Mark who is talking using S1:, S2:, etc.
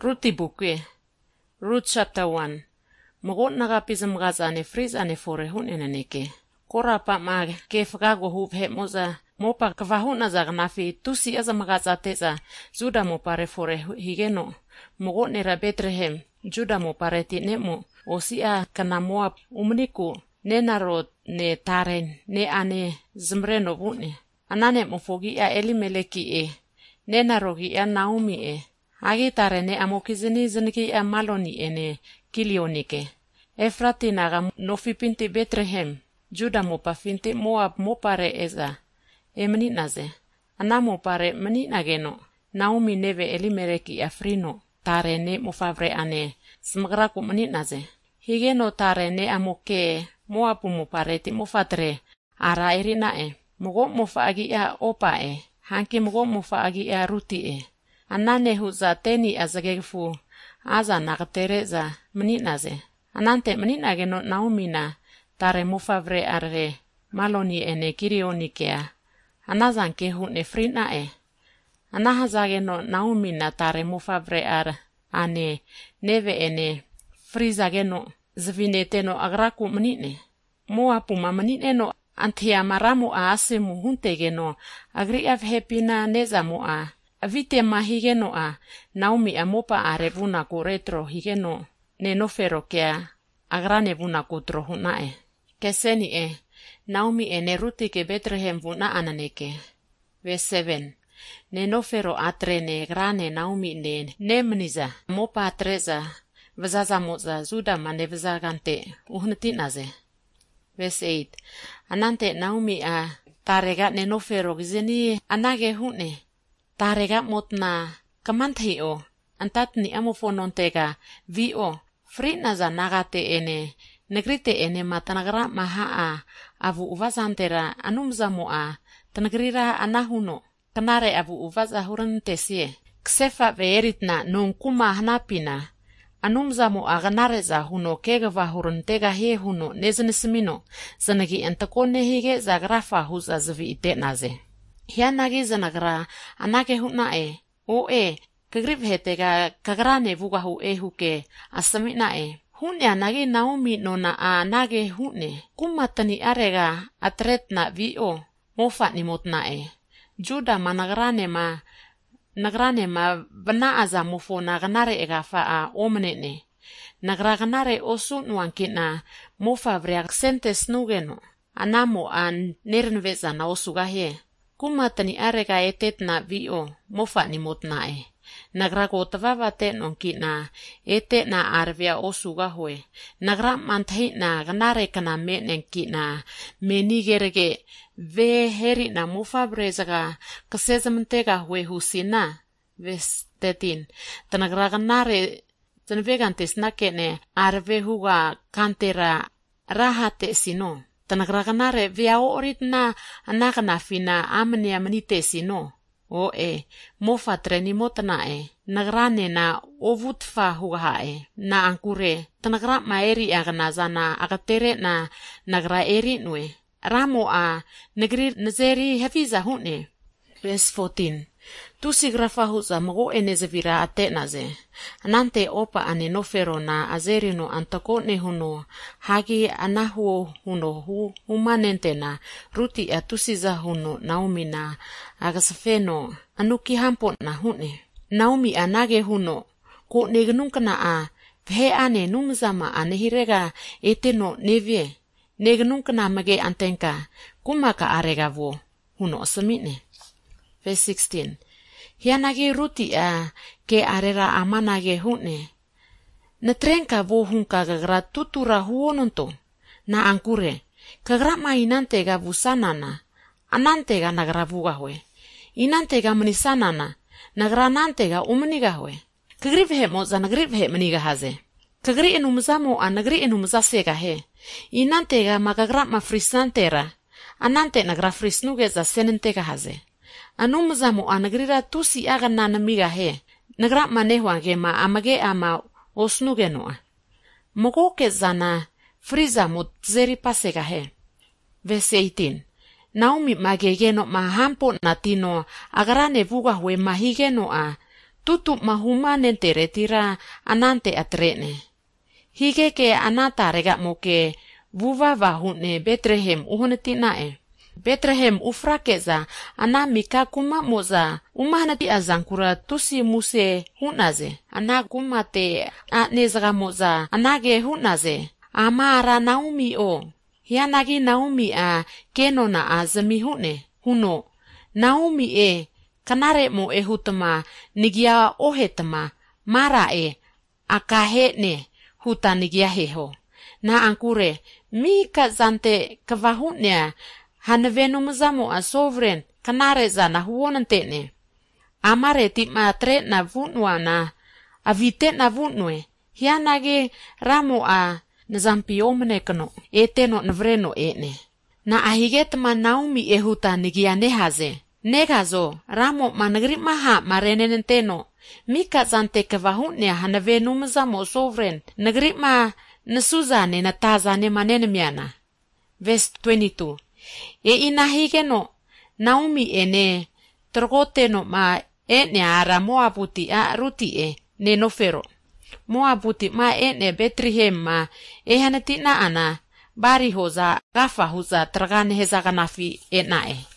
S1: Ruti buku. Ruth chapter 1. Magot nagapizam gazane friz ane fore hun enaneke. Kora pa mag ke fagago hub he moza mopa kavahun na zagnafi tusi aza magazateza zuda mo pare fore higeno. Magot nera Bethlehem juda mo pare tinemo osia kana Moab umniku ne narod ne taren ne ane zmreno bune. Anane mo fogi ya Elimeleki ne narogi ya Naomi Agi tare ne amokizini ziniki maloni ene kilionike. Efrati naga nofi pinti Bethlehem. Juda mopa finti Moab mopare eza. Meninaze. Anamo pare meninageno. Naomi neve Elimeleki afrino. Tare ne mofavre ane. Smagraku meninaze. Higeno tare ne amoke Moabu mopare ti mofatre. Ara erinae. Mogo mofa agi ya opae. Hanki mogo mofa agi ya rutie. Anane huza teni azagefu aza nakatereza meninaze. Anante meninageno Naomina tare mufavre arre maloni ene kirionikea. Anazanke hune frinae. Anahazageno Naomina tare mufavre ar ane neve ene frizageno zvineteno agraku menine. Moapuma menineno antia maramu aasemu huntegeno agri avhepina nezamu Avite higeno Naomi mopa arevuna ku retro higeno ne nofero kea agrane vuna kutro hunae. Keseni Naomi ne ruti ke Bethlehem vuna ananeke. Verse 7. Ne nofero atre ne grane Naomi ne mniza mopa atreza vzaza moza zuda mane vzagante uhnetinaze. Verse 8. Anante Naomi tarega ne nofero gizeni anage hune. Tarega motna kamanthio antatni amofonontega vio frina za nagate ene negrite ene matanagra mahaa avu uvazantera anumzamoa tanagrira anahuno kanare avu uvaza hurantesie ksefa veeritna non kuma hanapina anumzamoa ganareza huno kegava hurantega he huno neznesmino zanagi antakone hige zagrafa huza zvi itenaze Hianagi zanagra anake hunae kagrib hetega kagrane vugahu huke asamina Hune anagi Naomi nona anage hune kumatani arega atretna vio mofa ni motnae Juda nagrane ma bana aza mofo naganare egafa omnene nagraganare osu nuankina mofa vreaksente snugeno anamo nernveza na osugahe Kumatani arega etetna vio mofa ni motnae. Nagragotava nonkina etetna arvia osugahoe. Nagra manthina ganare kana menenkina menigerege ve herina mofa brezaga kasezamantega hue husina. Verse 13. Tanagraganare tanvegantes nakene arve huga kantera rahate sino. Tanagraganare via oritna anakana fina amnia manite sino. Mofa treni motnae. Nagrane na ovutfa hugahae. Na ankure. Tanagra maeri aganazana agatere na nagra eri nue. Ramo negri nazeri hefiza hune. Verse 14. Tusi grafa huza mago enezevira atenaze. Anante opa ane nofero na azerino antakone huno. Hagi anahuo huno humanentena. Ruti atusiza huno Naomi na agasafeno. Anuki hampon na hune. Naomi anage huno. Ko negenunkana Vhe ane numzama anehirega eteno nevie. Negenunkana mage antenka. Kumaka arega vo. Huno samine. Verse 16. Hianagi ruti ke arera amanage hune. Natrenka vo hunka gagra tutura huononto. Na ankure. Kagra mainante ga vusanana. Anante ga nagravuga hue. Inante ga manisanana. Nagranante ga umaniga hue. Kagrivhe moza nagrivhe maniga haze. Kagri enumzamo nagri enumzasega he. Inante ga magagra mafrisantera. Anante nagra frisnuge za senentega haze. Anumzamu anagrira tusi aga nanamiga he. Nagra manehwange ma amage ama osnugenoa. Mogoke zana friza mut zeri pasega he. Verse 18. Naomi magegeno mahampo natino agarane vuga hue mahigeno tutup mahuma nentere tira anante atrene. Hige ke anata rega moke vuva vahune Bethlehem uhunetinae. Bethlehem ufrakeza anamika kuma moza umahanati azankura tusi muse hunaze. Anakumate anezga moza anage hunaze. Amara Naomi o. Hianagi Naomi a kenona a zamihune. Huno. Naomi e kanare mo e hutama nigia ohetama mara e akahene huta nigia heho. Na ankure mika zante kavahunea hanevenu mzamo a sovereign kanare zana huonantene. Amare tipma tre na vunwa na avite na vunwe. Hianagi ramo a nzampio kano eteno nvreno ene. Na ahigetma Naomi e huta nigia nehaze. Negazo, ramo managri maha marenenenteno. Mika zante kavahunea hanavenu mzamo sovereign. Nagri ma nasuzane na tazane manenemiana. Verse 22. E inahigeno Naomi ene trogoteno ma ene ara Moabuti a ruti e ne nofero. Moabuti ma ene Bethlehem ma hanatina ana bari hoza gafa hoza tragane heza ganafi enae.